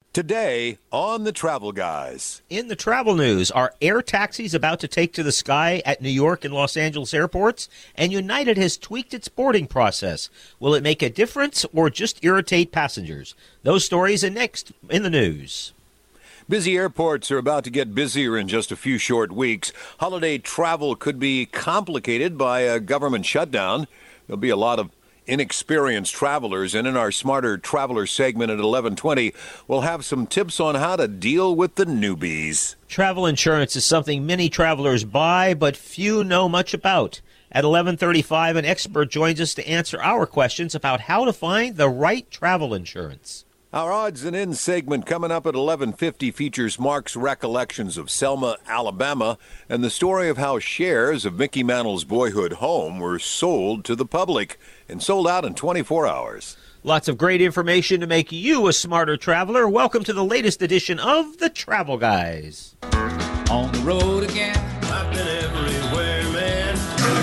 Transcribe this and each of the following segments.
Today on the Travel Guys. In the travel news, are air taxis about to take to the sky at New York and Los Angeles airports? And United has tweaked its boarding process. Will it make a difference or just irritate passengers? Those stories are next in the news. Busy airports are about to get busier in just a few short weeks. Holiday travel could be complicated by a government shutdown. There'll be a lot of inexperienced travelers, and in our Smarter Traveler segment at 11:20, we'll have some tips on how to deal with the newbies. Travel insurance is something many travelers buy, but few know much about. At 11:35, an expert joins us to answer our questions about how to find the right travel insurance. Our Odds and Ends segment coming up at 11:50 features Mark's recollections of Selma, Alabama, and the story of how shares of Mickey Mantle's boyhood home were sold to the public and sold out in 24 hours. Lots of great information to make you a smarter traveler. Welcome to the latest edition of the Travel Guys. On the road again, I've been everywhere, man.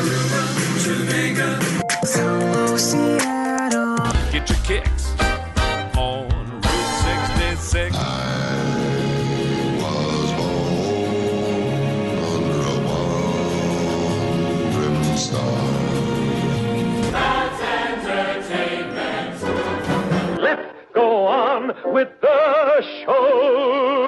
Jamaica, Seattle. Get your kicks on Route 66. I was born under a one-driven star. That's entertainment. Let's go on with the show.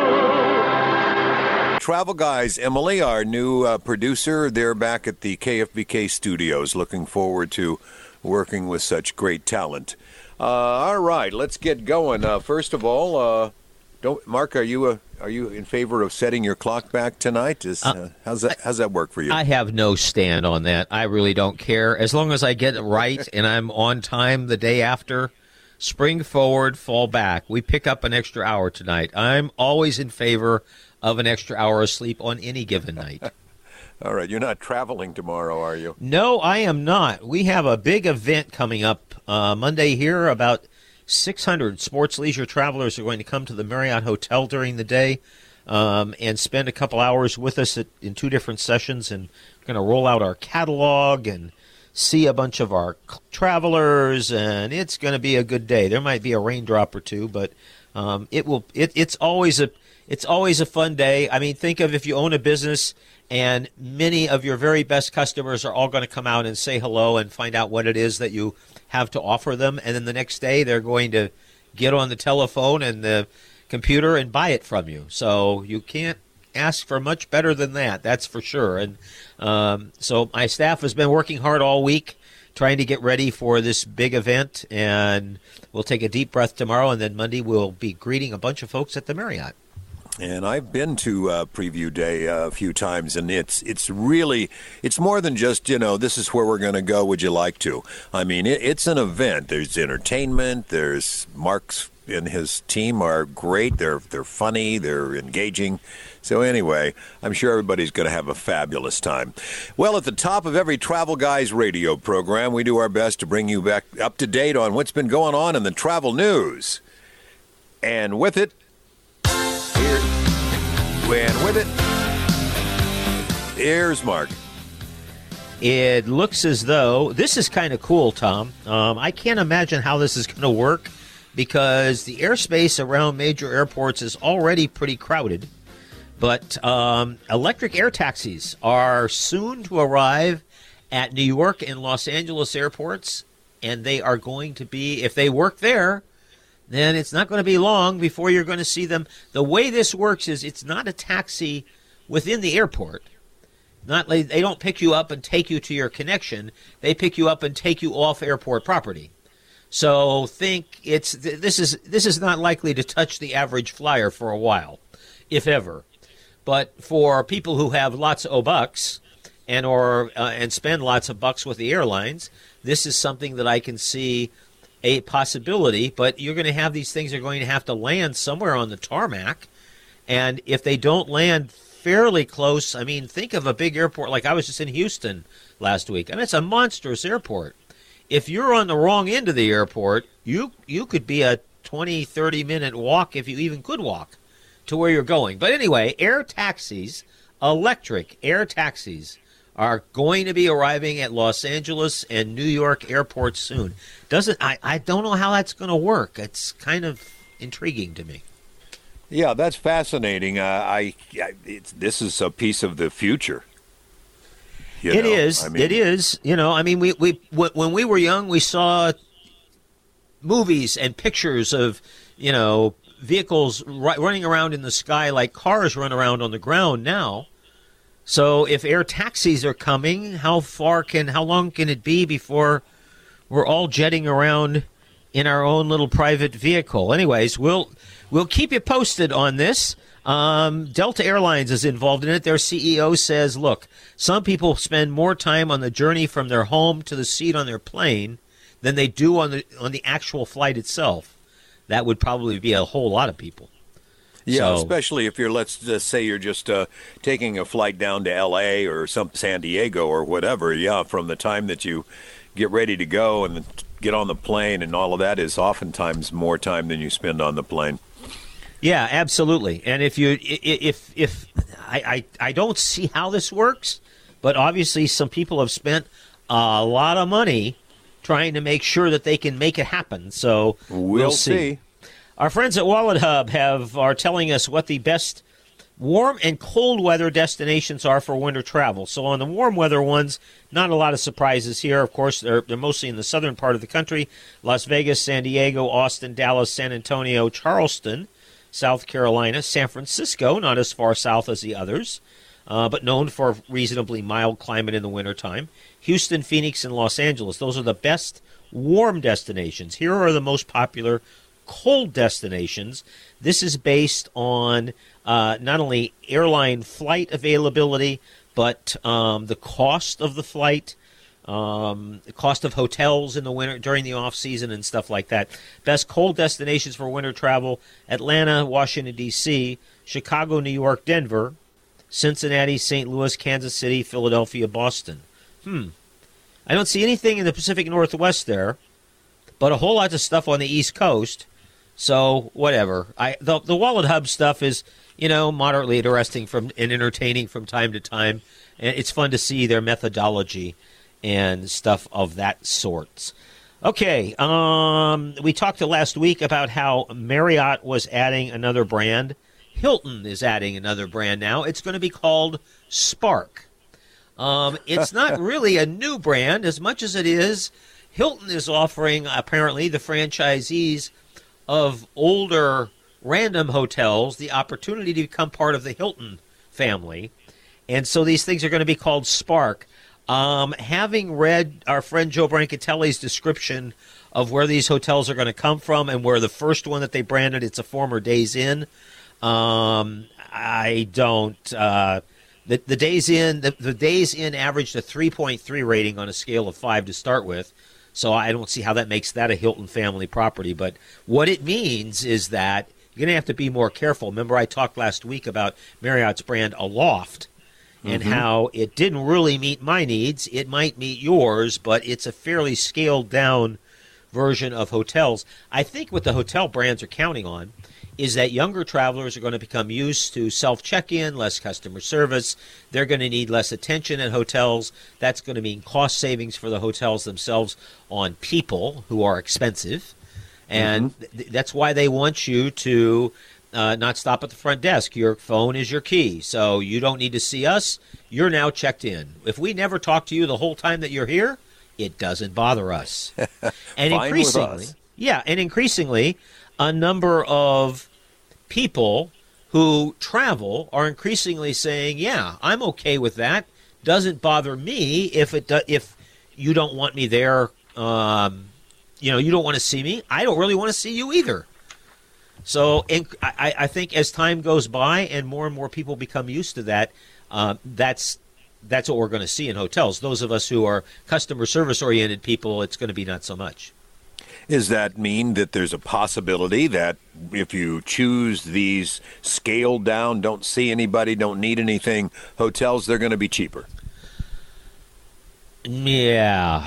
Travel Guys, Emily, our new producer, they're back at the KFBK studios. Looking forward to working with such great talent. All right, let's get going. First of all, Mark, are you in favor of setting your clock back tonight? How's that work for you? I have no stand on that. I really don't care. As long as I get it right and I'm on time the day after, spring forward, fall back. We pick up an extra hour tonight. I'm always in favor of an extra hour of sleep on any given night. All right, you're not traveling tomorrow, are you? No, I am not. We have a big event coming up Monday here. About 600 sports leisure travelers are going to come to the Marriott Hotel during the day and spend a couple hours with us in two different sessions. And we're going to roll out our catalog and see a bunch of our travelers, and it's going to be a good day. There might be a raindrop or two, but it's always a fun day. I mean, think of if you own a business and many of your very best customers are all going to come out and say hello and find out what it is that you have to offer them. And then the next day they're going to get on the telephone and the computer and buy it from you. So you can't ask for much better than that, that's for sure. And so my staff has been working hard all week trying to get ready for this big event. And we'll take a deep breath tomorrow, and then Monday we'll be greeting a bunch of folks at the Marriott. And I've been to Preview Day a few times, and it's really more than just, this is where we're going to go, would you like to? I mean, it's an event. There's entertainment. There's Mark's and his team are great. They're funny. They're engaging. So anyway, I'm sure everybody's going to have a fabulous time. Well, at the top of every Travel Guys radio program, we do our best to bring you back up to date on what's been going on in the travel news. And with it, here's Mark. It looks as though this is kind of cool, Tom. I can't imagine how this is going to work because the airspace around major airports is already pretty crowded. But electric air taxis are soon to arrive at New York and Los Angeles airports, and they are going to be, if they work there, then it's not going to be long before you're going to see them. The way this works is it's not a taxi within the airport. They don't pick you up and take you to your connection. They pick you up and take you off airport property. So think this is not likely to touch the average flyer for a while, if ever. But for people who have lots of bucks and spend lots of bucks with the airlines, this is something that I can see a possibility, but you're going to have these things are going to have to land somewhere on the tarmac, and if they don't land fairly close, I mean, think of a big airport like I was just in Houston last week. I mean, it's a monstrous airport. If you're on the wrong end of the airport, you could be a 20, 30-minute walk, if you even could walk, to where you're going. But anyway, air taxis, electric air taxis, are going to be arriving at Los Angeles and New York airports soon. I don't know how that's going to work. It's kind of intriguing to me. Yeah, that's fascinating. This is a piece of the future. It is. It is. I mean, we when we were young, we saw movies and pictures of, vehicles running around in the sky like cars run around on the ground now. So if air taxis are coming, how long can it be before we're all jetting around in our own little private vehicle? Anyways, we'll keep you posted on this. Delta Airlines is involved in it. Their CEO says, look, some people spend more time on the journey from their home to the seat on their plane than they do on the actual flight itself. That would probably be a whole lot of people. Yeah, especially if let's just say you're just taking a flight down to L.A. or San Diego or whatever. Yeah, from the time that you get ready to go and get on the plane and all of that is oftentimes more time than you spend on the plane. Yeah, absolutely. And if I don't see how this works, but obviously some people have spent a lot of money trying to make sure that they can make it happen. So we'll see. Our friends at Wallet Hub are telling us what the best warm and cold weather destinations are for winter travel. So on the warm weather ones, not a lot of surprises here. Of course, they're mostly in the southern part of the country: Las Vegas, San Diego, Austin, Dallas, San Antonio, Charleston, South Carolina, San Francisco, not as far south as the others, but known for reasonably mild climate in the wintertime. Houston, Phoenix, and Los Angeles. Those are the best warm destinations. Here are the most popular cold destinations. This is based on not only airline flight availability, but the cost of the flight, the cost of hotels in the winter during the off season and stuff like that. Best cold destinations for winter travel: Atlanta, Washington, D.C., Chicago, New York, Denver, Cincinnati, St. Louis, Kansas City, Philadelphia, Boston. I don't see anything in the Pacific Northwest there, but a whole lot of stuff on the East Coast. So whatever. The Wallet Hub stuff is, moderately interesting and entertaining from time to time. And it's fun to see their methodology and stuff of that sort. Okay, we talked last week about how Marriott was adding another brand. Hilton is adding another brand now. It's going to be called Spark. It's not really a new brand as much as it is. Hilton is offering, apparently, the franchisees of older random hotels the opportunity to become part of the Hilton family. And so these things are going to be called Spark. Having read our friend Joe Brancatelli's description of where these hotels are going to come from and where the first one that they branded, it's a former Days Inn, I don't... The Days Inn averaged a 3.3 rating on a scale of 5 to start with. So I don't see how that makes that a Hilton family property. But what it means is that you're going to have to be more careful. Remember, I talked last week about Marriott's brand Aloft and how it didn't really meet my needs. It might meet yours, but it's a fairly scaled down version of hotels. I think what the hotel brands are counting on is that younger travelers are going to become used to self-check-in, less customer service. They're going to need less attention at hotels. That's going to mean cost savings for the hotels themselves on people who are expensive. And that's why they want you to not stop at the front desk. Your phone is your key. So you don't need to see us. You're now checked in. If we never talk to you the whole time that you're here, it doesn't bother us. And Fine increasingly, with us. yeah, and increasingly, a number of people who travel are increasingly saying, yeah, I'm okay with that. Doesn't bother me if you don't want me there. You don't want to see me. I don't really want to see you either. So I think as time goes by and more people become used to that, that's what we're going to see in hotels. Those of us who are customer service oriented people, it's going to be not so much. Does that mean that there's a possibility that if you choose these scaled down, don't see anybody, don't need anything hotels, they're going to be cheaper? Yeah.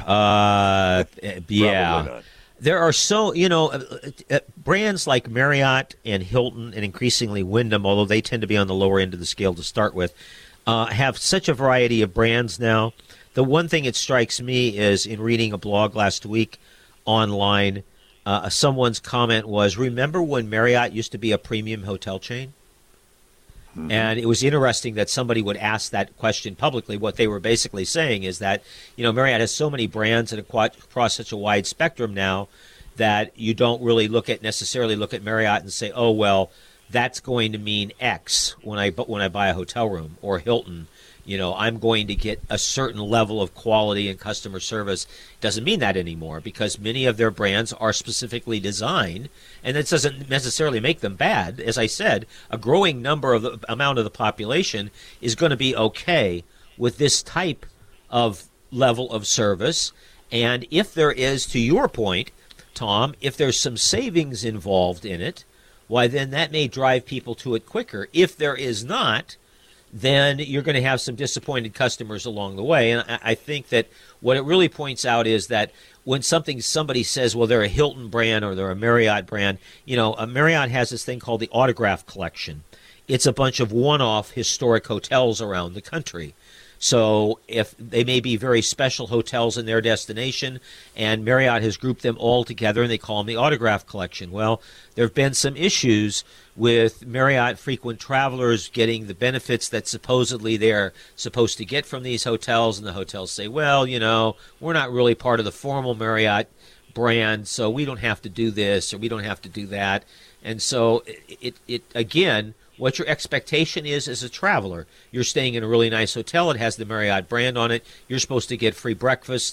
Yeah. Probably not. There are brands like Marriott and Hilton and increasingly Wyndham, although they tend to be on the lower end of the scale to start with, have such a variety of brands now. The one thing that strikes me is in reading a blog last week online someone's comment was, remember when Marriott used to be a premium hotel chain? Mm-hmm. And it was interesting that somebody would ask that question publicly. What they were basically saying is that, Marriott has so many brands and across such a wide spectrum now that you don't really necessarily look at Marriott and say, oh, well, that's going to mean X when I buy a hotel room, or Hilton. I'm going to get a certain level of quality and customer service. Doesn't mean that anymore, because many of their brands are specifically designed, and it doesn't necessarily make them bad. As I said, a growing amount of the population is going to be okay with this type of level of service. And if there is, to your point, Tom, if there's some savings involved in it, why then that may drive people to it quicker. If there is not, then you're going to have some disappointed customers along the way. And I think that what it really points out is that when somebody says, well, they're a Hilton brand or they're a Marriott brand, a Marriott has this thing called the Autograph Collection. It's a bunch of one-off historic hotels around the country. So if they may be very special hotels in their destination, and Marriott has grouped them all together, and they call them the Autograph Collection. Well, there have been some issues with Marriott frequent travelers getting the benefits that supposedly they're supposed to get from these hotels, and the hotels say, well, we're not really part of the formal Marriott brand, so we don't have to do this or we don't have to do that. And so it again, what your expectation is as a traveler. You're staying in a really nice hotel. It has the Marriott brand on it. You're supposed to get free breakfast.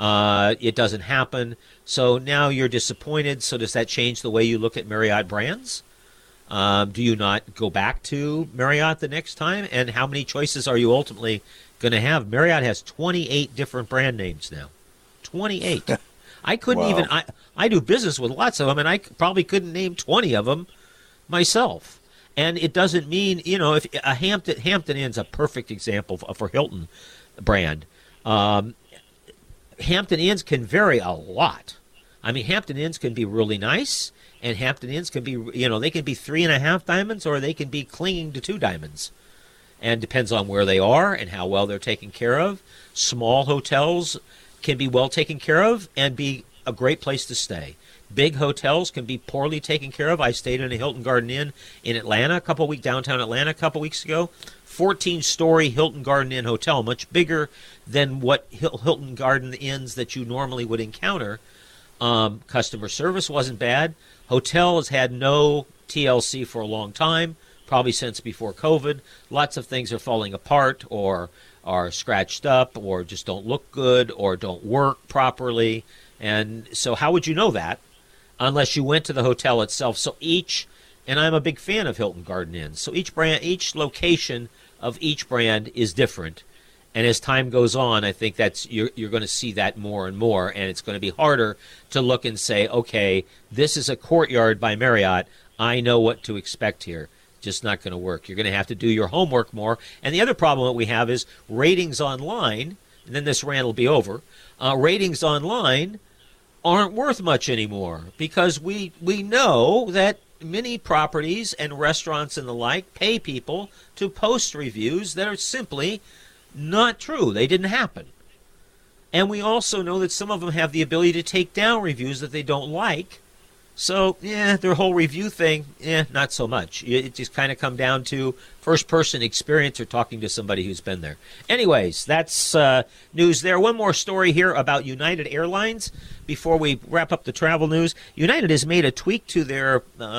It doesn't happen. So now you're disappointed. So does that change the way you look at Marriott brands? Do you not go back to Marriott the next time? And how many choices are you ultimately going to have? Marriott has 28 different brand names now. 28. I couldn't even, I do business with lots of them, and I probably couldn't name 20 of them myself. And it doesn't mean, if a Hampton Inn's a perfect example for Hilton brand. Hampton Inns can vary a lot. I mean, Hampton Inns can be really nice, and Hampton Inns can be, they can be 3.5 diamonds, or they can be clinging to 2 diamonds. And depends on where they are and how well they're taken care of. Small hotels can be well taken care of and be a great place to stay. Big hotels can be poorly taken care of. I stayed in a Hilton Garden Inn in Atlanta, downtown Atlanta, a couple weeks ago. 14-story Hilton Garden Inn hotel, much bigger than what Hilton Garden Inns that you normally would encounter. Customer service wasn't bad. Hotel has had no TLC for a long time, probably since before COVID. Lots of things are falling apart or are scratched up or just don't look good or don't work properly. And so how would you know that unless you went to the hotel itself? So and I'm a big fan of Hilton Garden Inn, so each location of each brand is different. And as time goes on, I think you're going to see that more and more, and it's going to be harder to look and say, okay, this is a Courtyard by Marriott. I know what to expect here. Just not going to work. You're going to have to do your homework more. And the other problem that we have is ratings online, and then this rant will be over. Ratings online aren't worth much anymore because we know that many properties and restaurants and the like pay people to post reviews that are simply not true. They didn't happen. And we also know that some of them have the ability to take down reviews that they don't like. So, their whole review thing, not so much. It just kind of come down to first-person experience or talking to somebody who's been there. Anyways, that's news there. One more story here about United Airlines before we wrap up the travel news. United has made a tweak to their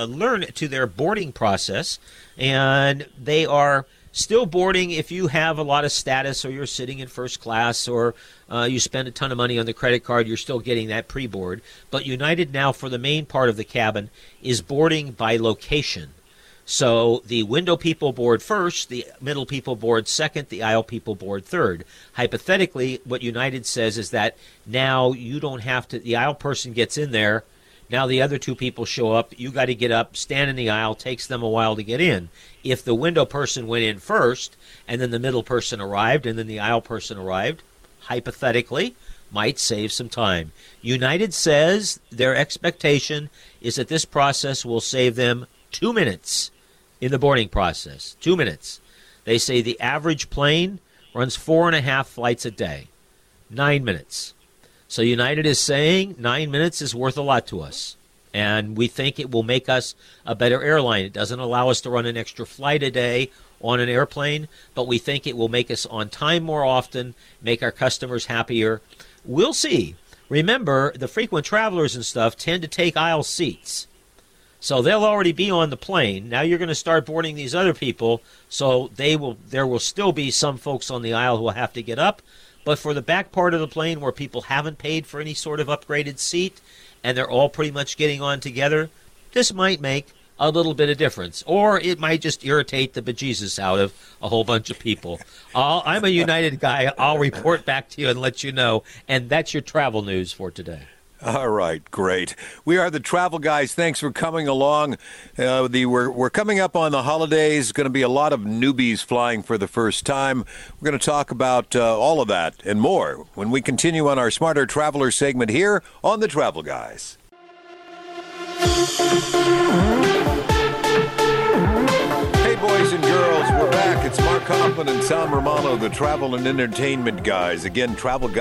boarding process, and they are still boarding if you have a lot of status or you're sitting in first class or you spend a ton of money on the credit card, you're still getting that pre-board. But United now, for the main part of the cabin, is boarding by location. So the window people board first, the middle people board second, the aisle people board third. Hypothetically, what United says is that now you don't have to, the aisle person gets in there, now the other 2 people show up, you got to get up, stand in the aisle, takes them a while to get in. If the window person went in first, and then the middle person arrived, and then the aisle person arrived, hypothetically, might save some time. United says their expectation is that this process will save them 2 minutes in the boarding process. 2 minutes. They say the average plane runs 4.5 flights a day. 9 minutes. So United is saying 9 minutes is worth a lot to us. And we think it will make us a better airline. It doesn't allow us to run an extra flight a day on an airplane, but we think it will make us on time more often, make our customers happier. We'll see. Remember, the frequent travelers and stuff tend to take aisle seats. So they'll already be on the plane. Now you're going to start boarding these other people, so there will still be some folks on the aisle who will have to get up. But for the back part of the plane where people haven't paid for any sort of upgraded seat and they're all pretty much getting on together, this might make a little bit of difference. Or it might just irritate the bejesus out of a whole bunch of people. I'm a United guy. I'll report back to you and let you know. And that's your travel news for today. All right, great. We are the Travel Guys. Thanks for coming along. We're coming up on the holidays. Going to be a lot of newbies flying for the first time. We're going to talk about all of that and more when we continue on our Smarter Traveler segment here on the Travel Guys. Hey, boys and girls, we're back. It's Mark Hoffman and Sal Romano, the Travel and Entertainment Guys. Again,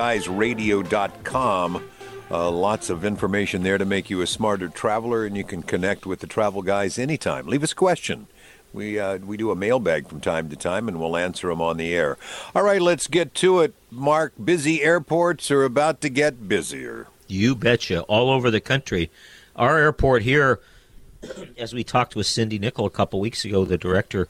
TravelGuysRadio.com. Lots of information there to make you a smarter traveler, and you can connect with the Travel Guys anytime. Leave us a question. We do a mailbag from time to time, and we'll answer them on the air. All right, let's get to it. Mark, busy airports are about to get busier. You betcha. All over the country. Our airport here, as we talked with Cindy Nickel a couple weeks ago, the director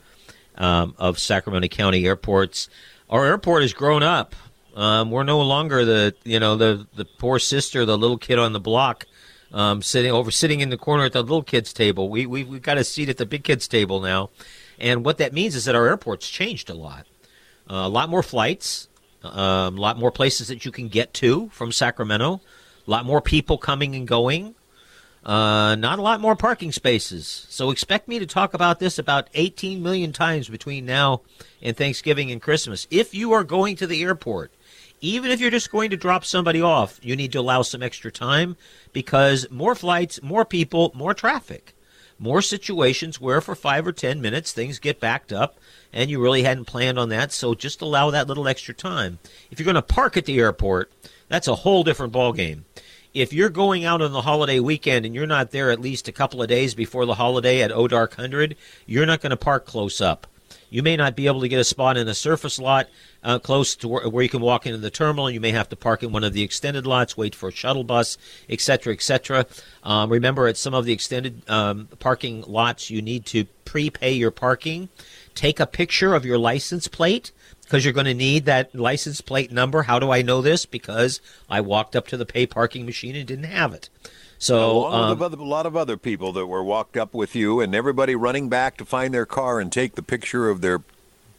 of Sacramento County Airports, our airport has grown up. We're no longer the poor sister, the little kid on the block, sitting in the corner at the little kids table. We've got a seat at the big kids table now, and what that means is that our airport's changed a lot more flights, a lot more places that you can get to from Sacramento, a lot more people coming and going. Not a lot more parking spaces. So expect me to talk about this about 18 million times between now and Thanksgiving and Christmas. If you are going to the airport, even if you're just going to drop somebody off, you need to allow some extra time because more flights, more people, more traffic, more situations where for 5 or 10 minutes things get backed up and you really hadn't planned on that. So just allow that little extra time. If you're going to park at the airport, that's a whole different ballgame. If you're going out on the holiday weekend and you're not there at least a couple of days before the holiday at O'Dark 100, you're not going to park close up. You may not be able to get a spot in a surface lot close to where you can walk into the terminal. You may have to park in one of the extended lots, wait for a shuttle bus, et cetera, et cetera. Remember, at some of the extended parking lots, you need to prepay your parking. Take a picture of your license plate, because you're going to need that license plate number. How do I know this? Because I walked up to the pay parking machine and didn't have it. So a lot of other people that were walked up with you, and everybody running back to find their car and take the picture of their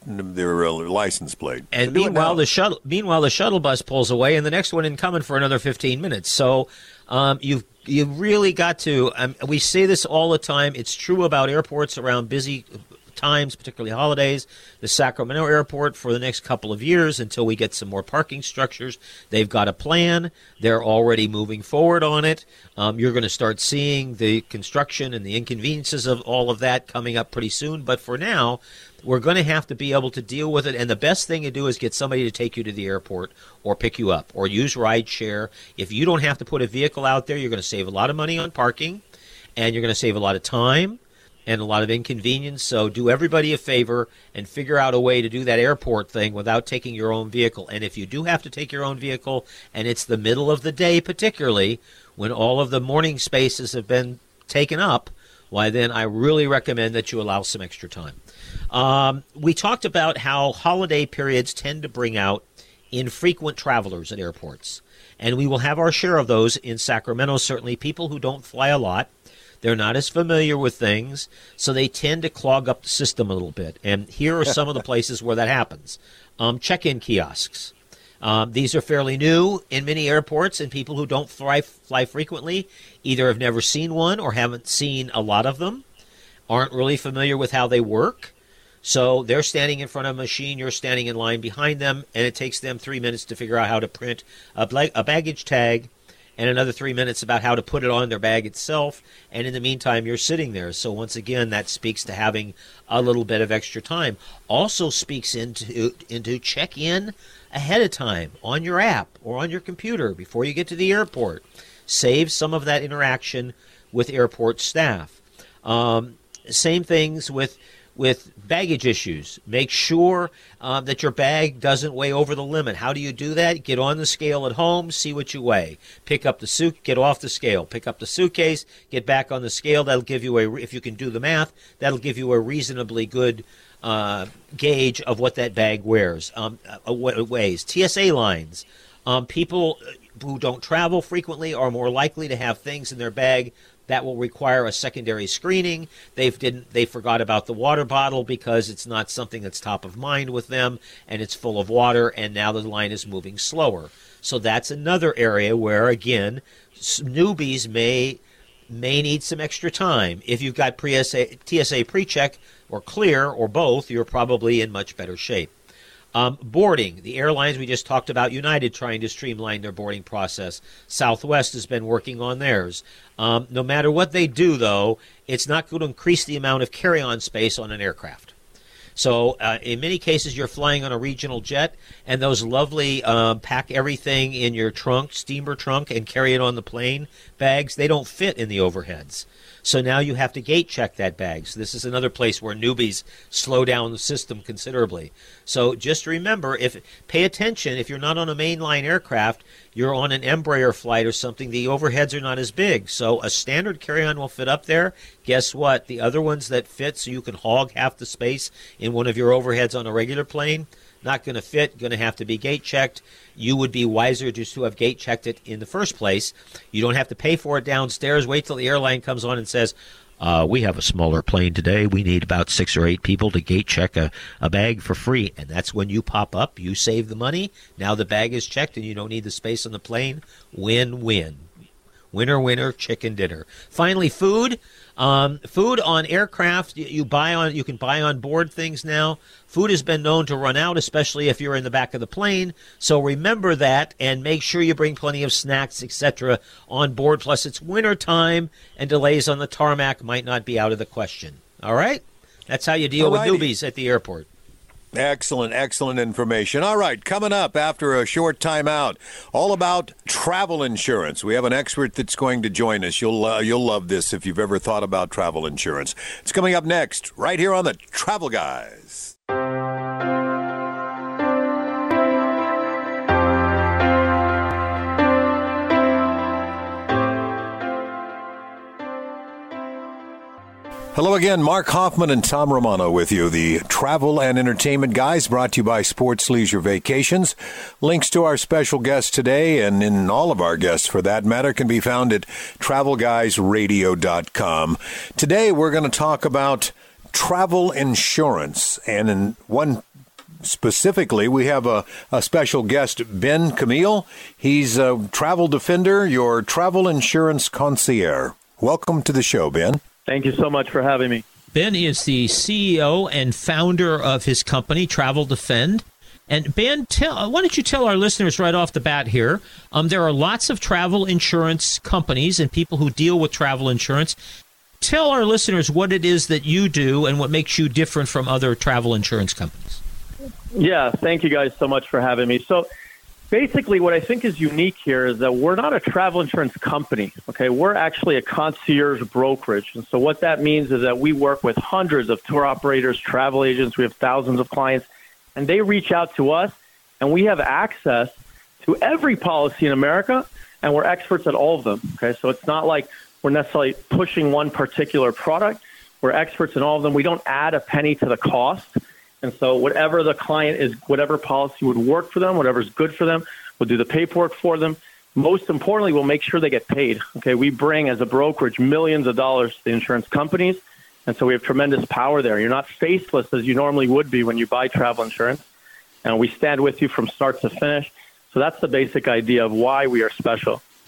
license plate. And so meanwhile, the shuttle bus pulls away, and the next one isn't coming for another 15 minutes. So you've really got to. We say this all the time. It's true about airports around busy times, particularly holidays. The Sacramento airport for the next couple of years until we get some more parking structures. They've got a plan. They're already moving forward on it. You're going to start seeing the construction and the inconveniences of all of that coming up pretty soon. But for now, we're going to have to be able to deal with it. And the best thing to do is get somebody to take you to the airport or pick you up or use rideshare. If you don't have to put a vehicle out there, you're going to save a lot of money on parking and you're going to save a lot of time and a lot of inconvenience. So do everybody a favor and figure out a way to do that airport thing without taking your own vehicle. And if you do have to take your own vehicle, and it's the middle of the day particularly, when all of the morning spaces have been taken up, why then I really recommend that you allow some extra time. We talked about how holiday periods tend to bring out infrequent travelers at airports. And we will have our share of those in Sacramento, certainly people who don't fly a lot. They're not as familiar with things, so they tend to clog up the system a little bit. And here are some of the places where that happens. Check-in kiosks. These are fairly new in many airports, and people who don't fly frequently either have never seen one or haven't seen a lot of them, aren't really familiar with how they work. So they're standing in front of a machine, you're standing in line behind them, and it takes them 3 minutes to figure out how to print a baggage tag and another 3 minutes about how to put it on their bag itself. And in the meantime, you're sitting there. So once again, that speaks to having a little bit of extra time. Also speaks into check in ahead of time on your app or on your computer before you get to the airport. Save some of that interaction with airport staff. Same things with baggage issues. Make sure that your bag doesn't weigh over the limit. How do you do that? Get on the scale at home, see what you weigh. Pick up the suit, get off the scale. Pick up the suitcase, get back on the scale. That'll give you if you can do the math, that'll give you a reasonably good gauge of what that bag weighs. TSA lines. People who don't travel frequently are more likely to have things in their bag that will require a secondary screening. They forgot about the water bottle because it's not something that's top of mind with them, and it's full of water, and now the line is moving slower. So that's another area where, again, newbies may need some extra time. If you've got TSA pre-check or clear or both, you're probably in much better shape. Boarding. The airlines we just talked about, United trying to streamline their boarding process. Southwest has been working on theirs. No matter what they do, though, it's not going to increase the amount of carry-on space on an aircraft. So in many cases, you're flying on a regional jet, and those lovely pack everything in your trunk, steamer trunk, and carry it on the plane bags, they don't fit in the overheads. So now you have to gate check that bag. So this is another place where newbies slow down the system considerably. So just remember, pay attention, if you're not on a mainline aircraft, you're on an Embraer flight or something, the overheads are not as big. So a standard carry-on will fit up there. Guess what? The other ones that fit so you can hog half the space in one of your overheads on a regular plane, not going to fit, going to have to be gate checked. You would be wiser just to have gate checked it in the first place. You don't have to pay for it downstairs. Wait till the airline comes on and says, we have a smaller plane today. We need about 6 or 8 people to gate check a bag for free. And that's when you pop up. You save the money. Now the bag is checked and you don't need the space on the plane. Win-win. Winner, winner, chicken dinner. Finally, food. Food on aircraft, you can buy on board things now. Food has been known to run out, especially if you're in the back of the plane. So remember that and make sure you bring plenty of snacks, etc. on board. Plus, it's winter time and delays on the tarmac might not be out of the question. All right? That's how you deal with newbies at the airport. Excellent, excellent information. All right, coming up after a short time out, all about travel insurance. We have an expert that's going to join us. You'll love this if you've ever thought about travel insurance. It's coming up next, right here on the Travel Guys. Hello again, Mark Hoffman and Tom Romano with you, the Travel and Entertainment Guys, brought to you by Sports Leisure Vacations. Links to our special guest today, and in all of our guests for that matter, can be found at travelguysradio.com. Today we're going to talk about travel insurance, and in one specifically, we have a special guest, Ben Camille. He's a travel defender, your travel insurance concierge. Welcome to the show, Ben. Thank you so much for having me. Ben is the CEO and founder of his company, Travel Defend. And Ben, why don't you tell our listeners right off the bat here, there are lots of travel insurance companies and people who deal with travel insurance. Tell our listeners what it is that you do and what makes you different from other travel insurance companies. Yeah, thank you guys so much for having me. So basically, what I think is unique here is that we're not a travel insurance company, okay? We're actually a concierge brokerage. And so what that means is that we work with hundreds of tour operators, travel agents. We have thousands of clients, and they reach out to us, and we have access to every policy in America, and we're experts at all of them, okay? So it's not like we're necessarily pushing one particular product. We're experts in all of them. We don't add a penny to the cost. And so whatever the client is, whatever policy would work for them, whatever's good for them, we'll do the paperwork for them. Most importantly, we'll make sure they get paid. Okay, we bring, as a brokerage, millions of dollars to the insurance companies. And so we have tremendous power there. You're not faceless as you normally would be when you buy travel insurance. And we stand with you from start to finish. So that's the basic idea of why we are special.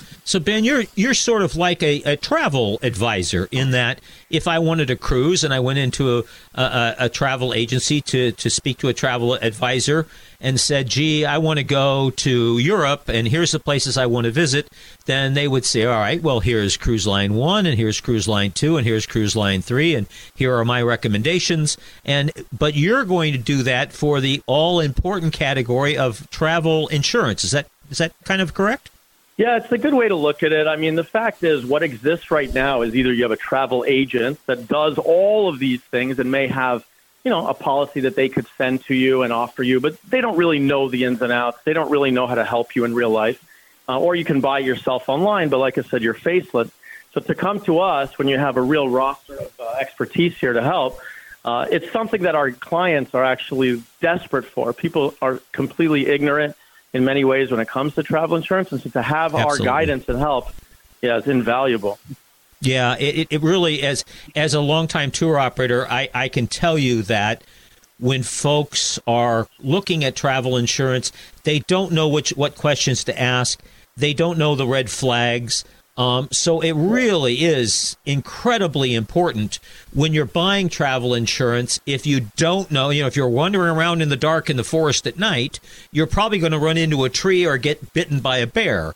So, Ben, you're sort of like a travel advisor in that if I wanted a cruise and I went into a travel agency to speak to a travel advisor and said, gee, I want to go to Europe and here's the places I want to visit, then they would say, all right, well, here's Cruise Line 1 and here's Cruise Line 2 and here's Cruise Line 3 and here are my recommendations. But you're going to do that for the all-important category of travel insurance. Is that kind of correct? Yeah, it's a good way to look at it. I mean, the fact is what exists right now is either you have a travel agent that does all of these things and may have, a policy that they could send to you and offer you, but they don't really know the ins and outs. They don't really know how to help you in real life. Or you can buy it yourself online, but like I said, you're faceless. So to come to us when you have a real roster of expertise here to help, it's something that our clients are actually desperate for. People are completely ignorant in many ways when it comes to travel insurance, and so to have Absolutely. our guidance and help, is invaluable. Yeah, it really, as a longtime tour operator, I can tell you that when folks are looking at travel insurance, they don't know what questions to ask. They don't know the red flags. So it really is incredibly important when you're buying travel insurance. If you don't know, if you're wandering around in the dark in the forest at night, you're probably going to run into a tree or get bitten by a bear.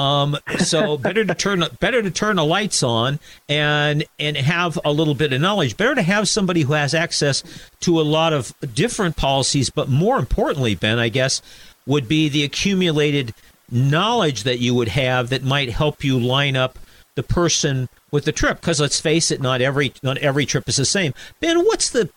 So better to turn the lights on and have a little bit of knowledge. Better to have somebody who has access to a lot of different policies, but more importantly, Ben, I guess, would be the accumulated knowledge that you would have that might help you line up the person with the trip. Because let's face it, not every trip is the same. Ben, what's the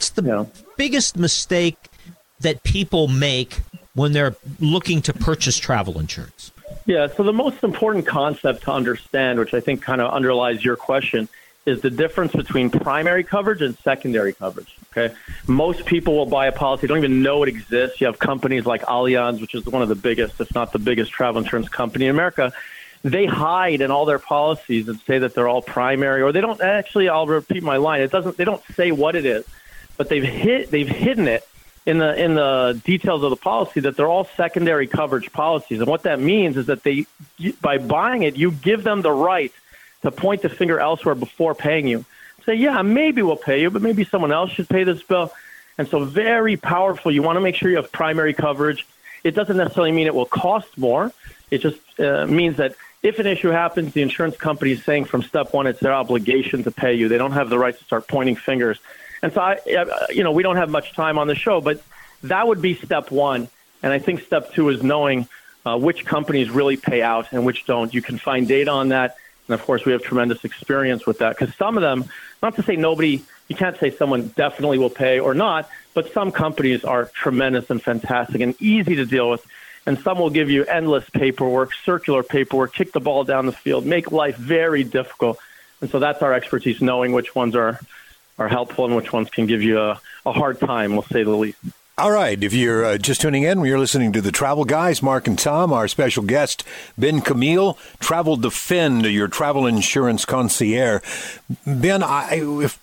biggest mistake that people make when they're looking to purchase travel insurance? Yeah, so the most important concept to understand, which I think kind of underlies your question, is the difference between primary coverage and secondary coverage. Okay, most people will buy a policy, don't even know it exists. You have companies like Allianz, which is one of the biggest, if not the biggest, travel insurance company in America. They hide in all their policies and say that they're all primary, or they don't actually. I'll repeat my line. They don't say what it is, but they've hidden it in the details of the policy that they're all secondary coverage policies. And what that means is that by buying it, you give them the right to point the finger elsewhere before paying you. Say, yeah, maybe we'll pay you, but maybe someone else should pay this bill. And so very powerful. You want to make sure you have primary coverage. It doesn't necessarily mean it will cost more. It just means that if an issue happens, the insurance company is saying from step one, it's their obligation to pay you. They don't have the right to start pointing fingers. And so, we don't have much time on the show, but that would be step one. And I think step two is knowing which companies really pay out and which don't. You can find data on that. And, of course, we have tremendous experience with that because some of them, not to say nobody, you can't say someone definitely will pay or not, but some companies are tremendous and fantastic and easy to deal with. And some will give you endless paperwork, circular paperwork, kick the ball down the field, make life very difficult. And so that's our expertise, knowing which ones are helpful and which ones can give you a hard time, we'll say the least. All right. If you're just tuning in, you're listening to The Travel Guys, Mark and Tom. Our special guest, Ben Camille, Travel Defend, your travel insurance concierge. Ben, I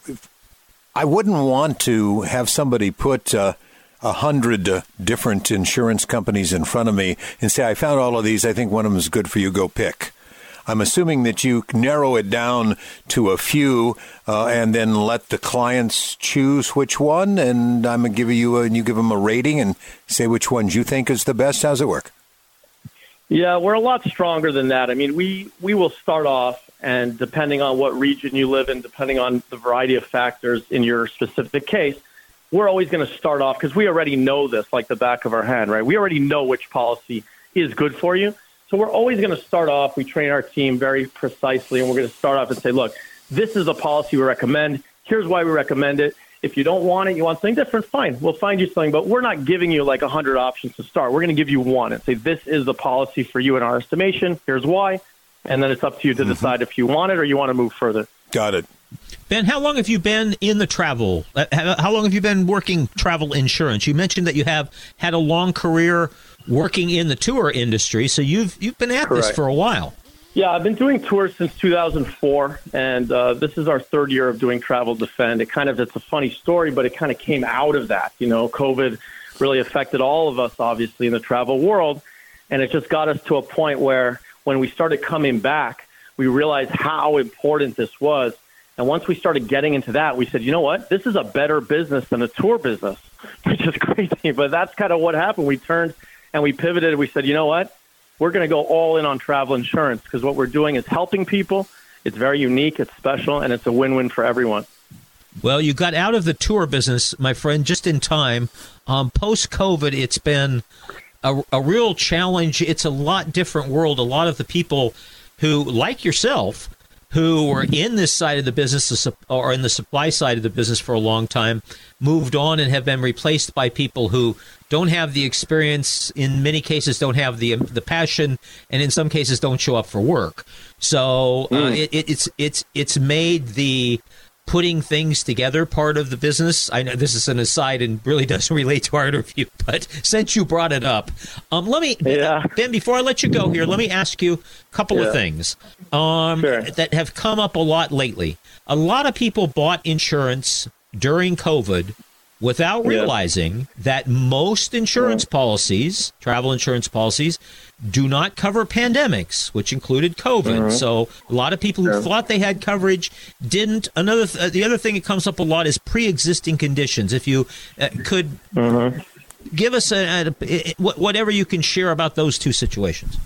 wouldn't want to have somebody put 100 different insurance companies in front of me and say, I found all of these. I think one of them is good for you. Go pick. I'm assuming that you narrow it down to a few and then let the clients choose which one. And I'm going to give you and you give them a rating and say which ones you think is the best. How's it work? Yeah, we're a lot stronger than that. I mean, we will start off, and depending on what region you live in, depending on the variety of factors in your specific case, we're always going to start off because we already know this like the back of our hand, right? We already know which policy is good for you. So we're always going to start off. We train our team very precisely, and we're going to start off and say, look, this is a policy we recommend. Here's why we recommend it. If you don't want it, you want something different, fine. We'll find you something, but we're not giving you like 100 options to start. We're going to give you one and say, this is the policy for you in our estimation. Here's why. And then it's up to you to decide if you want it or you want to move further. Got it. Ben, how long have you been in the travel? How long have you been working travel insurance? You mentioned that you have had a long career working in the tour industry, so you've been at Correct. this for a while. Yeah, I've been doing tours since 2004, and this is our third year of doing Travel Defend. It's a funny story, but it kind of came out of that. You know, COVID really affected all of us, obviously, in the travel world, and it just got us to a point where when we started coming back, we realized how important this was. And once we started getting into that, we said, you know what? This is a better business than a tour business, which is crazy. But that's kind of what happened. We turned and we pivoted. We said, you know what? We're going to go all in on travel insurance because what we're doing is helping people. It's very unique, it's special, and it's a win-win for everyone. Well, you got out of the tour business, my friend, just in time. Post-COVID, it's been a real challenge. It's a lot different world. A lot of the people who, like yourself, who were in this side of the business or in the supply side of the business for a long time, moved on and have been replaced by people who don't have the experience, in many cases don't have the passion, and in some cases don't show up for work. So it's made the putting things together part of the business. I know this is an aside and really doesn't relate to our interview, but since you brought it up, Ben, before I let you go here, let me ask you a couple of things that have come up a lot lately. A lot of people bought insurance during COVID without realizing that most insurance policies, travel insurance policies, do not cover pandemics, which included COVID. So a lot of people who thought they had coverage didn't. The other thing that comes up a lot is pre-existing conditions. If you could give us whatever you can share about those two situations.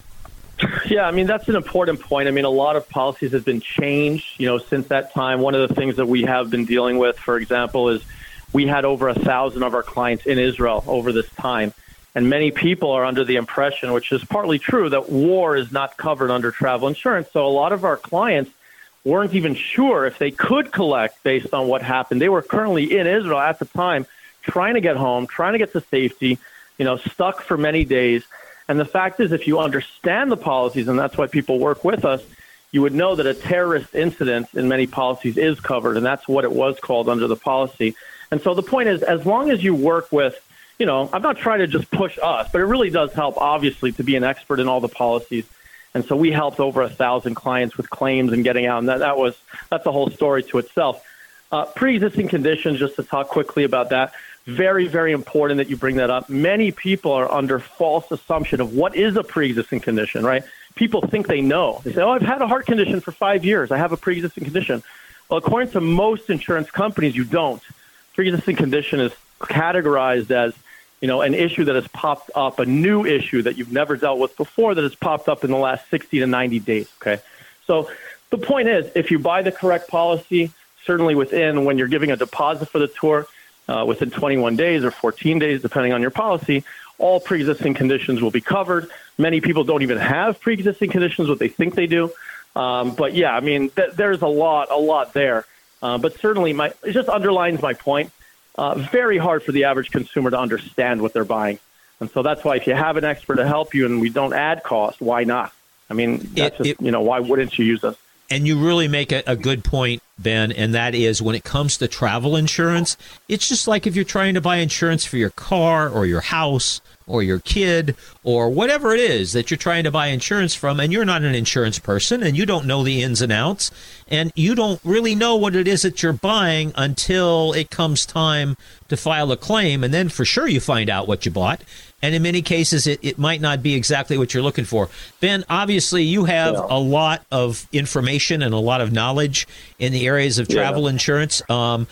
Yeah, I mean, that's an important point. I mean, a lot of policies have been changed, since that time. One of the things that we have been dealing with, for example, is we had over 1,000 of our clients in Israel over this time. And many people are under the impression, which is partly true, that war is not covered under travel insurance. So a lot of our clients weren't even sure if they could collect based on what happened. They were currently in Israel at the time, trying to get home, trying to get to safety, stuck for many days. And the fact is, if you understand the policies, and that's why people work with us, you would know that a terrorist incident in many policies is covered, and that's what it was called under the policy. And so the point is, as long as you work with, I'm not trying to just push us, but it really does help, obviously, to be an expert in all the policies. And so we helped over 1,000 clients with claims and getting out, and that's a whole story to itself. Pre-existing conditions, just to talk quickly about that, very, very important that you bring that up. Many people are under false assumption of what is a pre-existing condition, right? People think they know. They say, I've had a heart condition for 5 years. I have a pre-existing condition. Well, according to most insurance companies, you don't. Pre-existing condition is categorized as, an issue that has popped up, a new issue that you've never dealt with before that has popped up in the last 60 to 90 days, okay? So the point is, if you buy the correct policy, certainly when you're giving a deposit for the tour, within 21 days or 14 days, depending on your policy, all pre-existing conditions will be covered. Many people don't even have pre-existing conditions, what they think they do. But yeah, I mean, there's a lot there. But certainly it just underlines my point. Very hard for the average consumer to understand what they're buying. And so that's why if you have an expert to help you and we don't add cost, why not? I mean, why wouldn't you use us? And you really make a good point, Ben, and that is when it comes to travel insurance, it's just like if you're trying to buy insurance for your car or your house or your kid or whatever it is that you're trying to buy insurance from, and you're not an insurance person and you don't know the ins and outs, and you don't really know what it is that you're buying until it comes time to file a claim, and then for sure you find out what you bought. And in many cases, it might not be exactly what you're looking for. Ben, obviously, you have a lot of information and a lot of knowledge in the areas of travel insurance.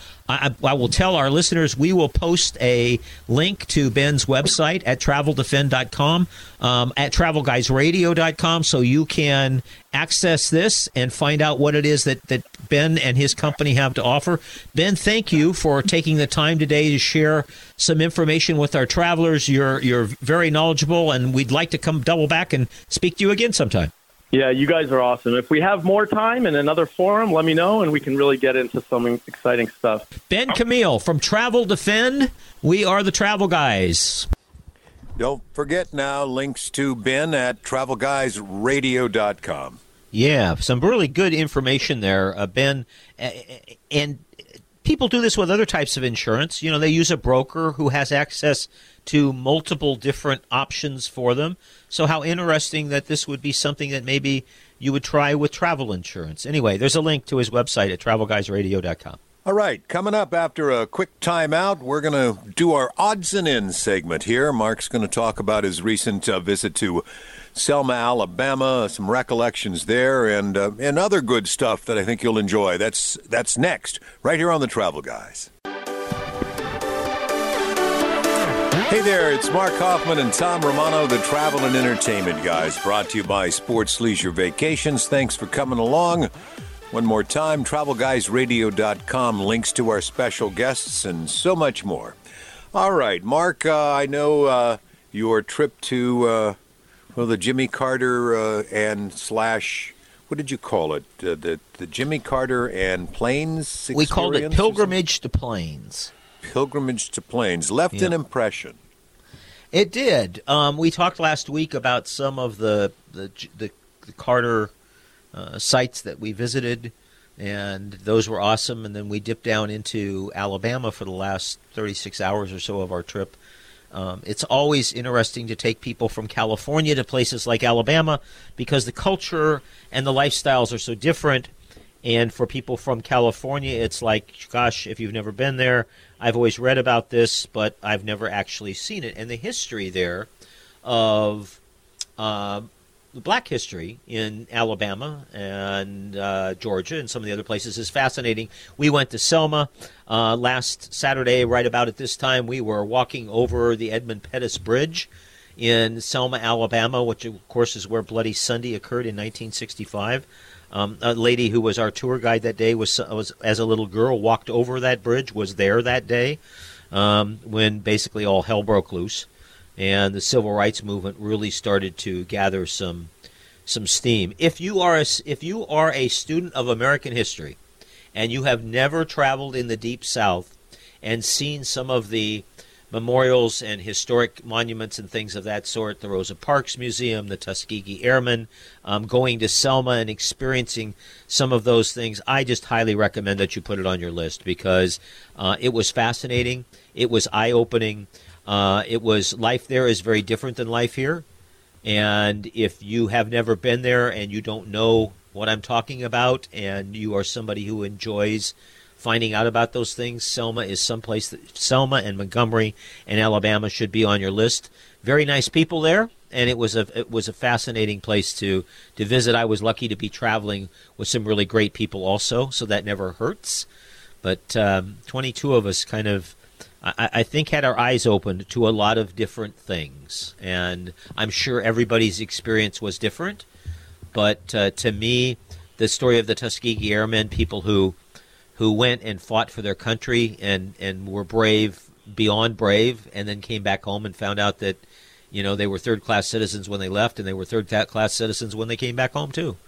I will tell our listeners we will post a link to Ben's website at traveldefend.com, at travelguysradio.com, so you can access this and find out what it is that Ben and his company have to offer. Ben, thank you for taking the time today to share some information with our travelers. You're very knowledgeable, and we'd like to come double back and speak to you again sometime. Yeah, you guys are awesome. If we have more time in another forum, let me know, and we can really get into some exciting stuff. Ben Camille from Travel Defend. We are the Travel Guys. Don't forget now, links to Ben at travelguysradio.com. Yeah, some really good information there, Ben. And people do this with other types of insurance. They use a broker who has access to multiple different options for them. So how interesting that this would be something that maybe you would try with travel insurance. Anyway, there's a link to his website at travelguysradio.com. All right, coming up after a quick timeout, we're going to do our odds and ends segment here. Mark's going to talk about his recent visit to Selma, Alabama, some recollections there, and other good stuff that I think you'll enjoy. That's next, right here on the Travel Guys. Hey there, it's Mark Hoffman and Tom Romano, the Travel and Entertainment Guys, brought to you by Sports Leisure Vacations. Thanks for coming along. One more time, TravelGuysRadio.com, links to our special guests and so much more. All right, Mark, I know your trip to the Jimmy Carter and slash, what did you call it? The Jimmy Carter and Plains experience? We called it Pilgrimage to Plains. Pilgrimage to Plains. Left an impression. It did. We talked last week about some of the Carter sites that we visited, and those were awesome. And then we dipped down into Alabama for the last 36 hours or so of our trip. It's always interesting to take people from California to places like Alabama because the culture and the lifestyles are so different. And for people from California, it's like, gosh, if you've never been there, I've always read about this, but I've never actually seen it. And the history there of the black history in Alabama and Georgia and some of the other places is fascinating. We went to Selma last Saturday, right about at this time. We were walking over the Edmund Pettus Bridge in Selma, Alabama, which, of course, is where Bloody Sunday occurred in 1965. A lady who was our tour guide that day was as a little girl, walked over that bridge, was there that day when basically all hell broke loose. And the civil rights movement really started to gather some steam. If you are a student of American history, and you have never traveled in the Deep South and seen some of the memorials and historic monuments and things of that sort, the Rosa Parks Museum, the Tuskegee Airmen, going to Selma and experiencing some of those things, I just highly recommend that you put it on your list because it was fascinating. It was eye-opening. Life there is very different than life here. And if you have never been there and you don't know what I'm talking about and you are somebody who enjoys finding out about those things, Selma is someplace that Selma and Montgomery and Alabama should be on your list. Very nice people there, and it was a fascinating place to visit. I was lucky to be traveling with some really great people also, so that never hurts. But 22 of us kind of, I think, had our eyes opened to a lot of different things, and I'm sure everybody's experience was different. But to me, the story of the Tuskegee Airmen, people who went and fought for their country and were brave beyond brave, and then came back home and found out that, they were third-class citizens when they left, and they were third-class citizens when they came back home too.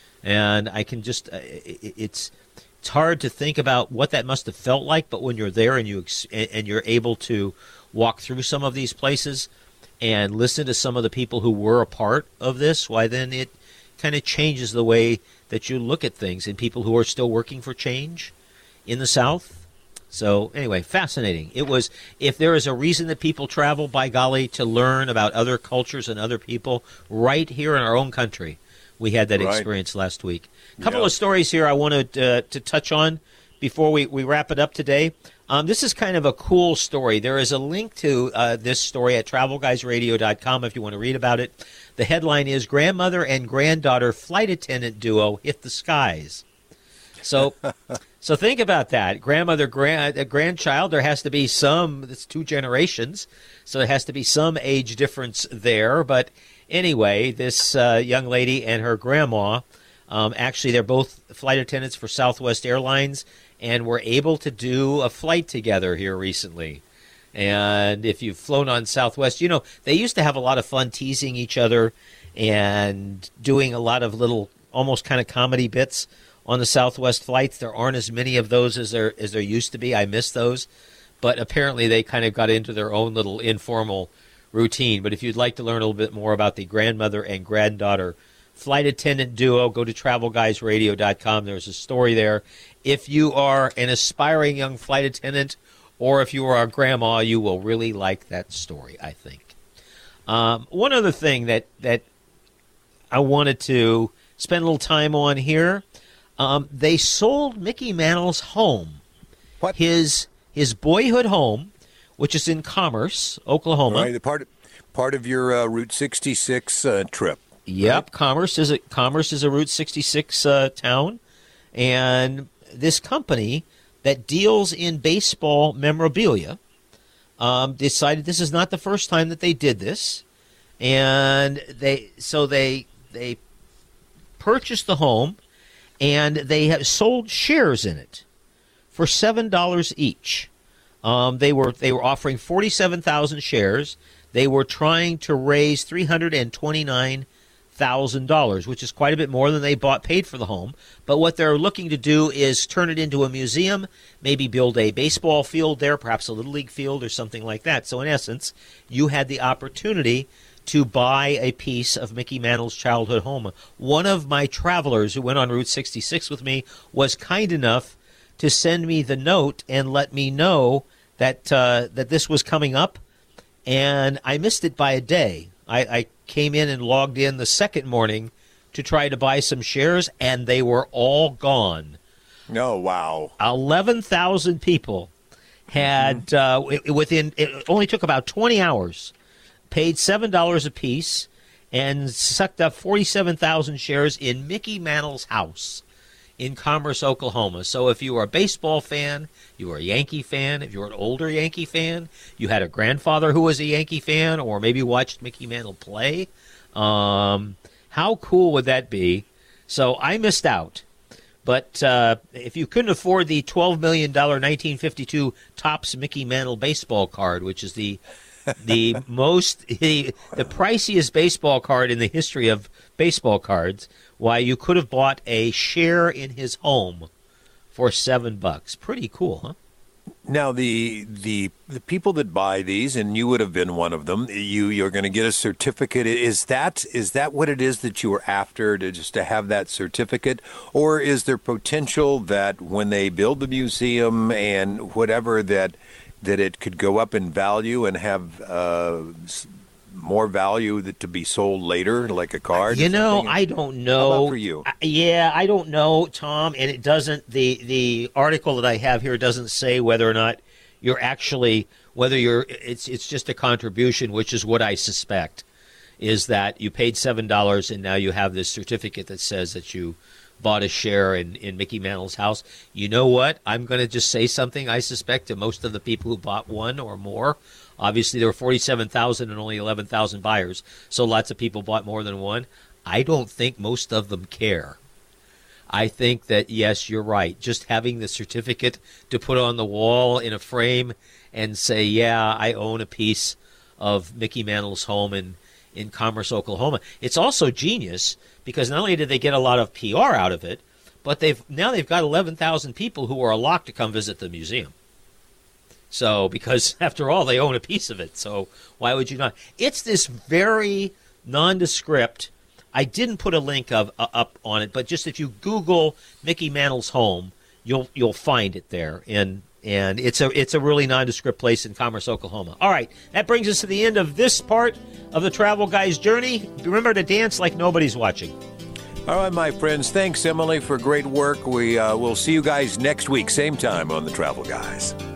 And I can just, it's hard to think about what that must have felt like, but when you're there and you're able to walk through some of these places and listen to some of the people who were a part of this, why then it kind of changes the way that you look at things and people who are still working for change in the South. So anyway, fascinating. It was, if there is a reason that people travel, by golly, to learn about other cultures and other people right here in our own country. We had that experience last week. A couple of stories here I wanted to touch on before we wrap it up today. This is kind of a cool story. There is a link to this story at TravelGuysRadio.com if you want to read about it. The headline is, Grandmother and Granddaughter Flight Attendant Duo Hit the Skies. So think about that. Grandmother, grandchild, there has to be some, it's two generations, so there has to be some age difference there. But anyway, this young lady and her grandma, actually they're both flight attendants for Southwest Airlines and were able to do a flight together here recently. And if you've flown on Southwest, they used to have a lot of fun teasing each other and doing a lot of little almost kind of comedy bits on the Southwest flights. There aren't as many of those as there used to be. I miss those. But apparently they kind of got into their own little informal routine. But if you'd like to learn a little bit more about the grandmother and granddaughter flight attendant duo, go to TravelGuysRadio.com. There's a story there. If you are an aspiring young flight attendant or if you are a grandma, you will really like that story, I think. One other thing that I wanted to spend a little time on here, they sold Mickey Mantle's home. What? His boyhood home, which is in Commerce, Oklahoma. Right, part of your Route 66 trip. Yep, Commerce is a Route 66 town, and this company that deals in baseball memorabilia decided this is not the first time that they did this, and they purchased the home, and they have sold shares in it for $7 each. They were offering 47,000 shares. They were trying to raise $329,000, which is quite a bit more than they paid for the home. But what they're looking to do is turn it into a museum, maybe build a baseball field there, perhaps a Little League field or something like that. So in essence, you had the opportunity to buy a piece of Mickey Mantle's childhood home. One of my travelers who went on Route 66 with me was kind enough to send me the note and let me know that that this was coming up, and I missed it by a day. I came in and logged in the second morning to try to buy some shares, and they were all gone. Oh, wow. 11,000 people had, it only took about 20 hours, paid $7 apiece, and sucked up 47,000 shares in Mickey Mantle's house in Commerce, Oklahoma. So if you were a baseball fan, you were a Yankee fan, if you were an older Yankee fan, you had a grandfather who was a Yankee fan, or maybe watched Mickey Mantle play, how cool would that be? So I missed out. But if you couldn't afford the $12 million 1952 Topps Mickey Mantle baseball card, which is the priciest baseball card in the history of baseball cards, why, you could have bought a share in his home for $7. Pretty cool, huh? Now, the people that buy these, and you would have been one of them, you're going to get a certificate. Is that what it is that you were after, to have that certificate? Or is there potential that when they build the museum and whatever, that it could go up in value and have more value to be sold later, like a card? I don't know. How about for you? I don't know, Tom, and it doesn't. The article that I have here doesn't say whether or not it's just a contribution, which is what I suspect, is that you paid $7 and now you have this certificate that says that you bought a share in Mickey Mantle's house. You know what? I'm going to just say something I suspect to most of the people who bought one or more. Obviously, there were 47,000 and only 11,000 buyers, so lots of people bought more than one. I don't think most of them care. I think that, yes, you're right. Just having the certificate to put on the wall in a frame and say, yeah, I own a piece of Mickey Mantle's home in Commerce, Oklahoma. It's also genius because not only did they get a lot of PR out of it, but they've got 11,000 people who are locked to come visit the museum. So, because after all, they own a piece of it. So why would you not? It's this very nondescript. I didn't put a link up on it, but just if you Google Mickey Mantle's home, you'll find it there. And it's a really nondescript place in Commerce, Oklahoma. All right, that brings us to the end of this part of the Travel Guy's journey. Remember to dance like nobody's watching. All right, my friends. Thanks, Emily, for great work. We will see you guys next week, same time on the Travel Guys.